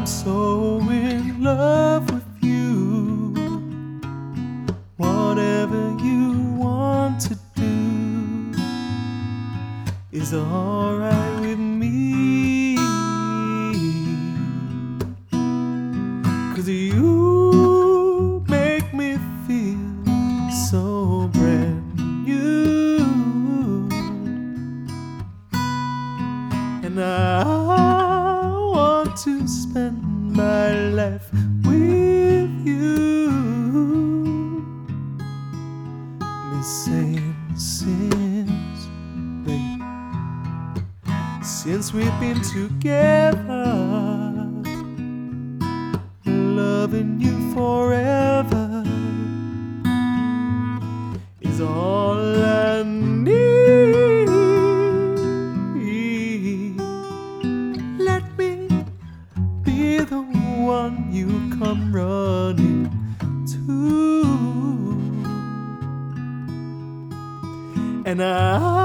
so in love with you. Whatever you want to do is alright with me. 'Cause you make me feel so brand new, and I want to spend my life with you. Since we've been together, loving you forever is all I need. Let me be the one you come running to, and I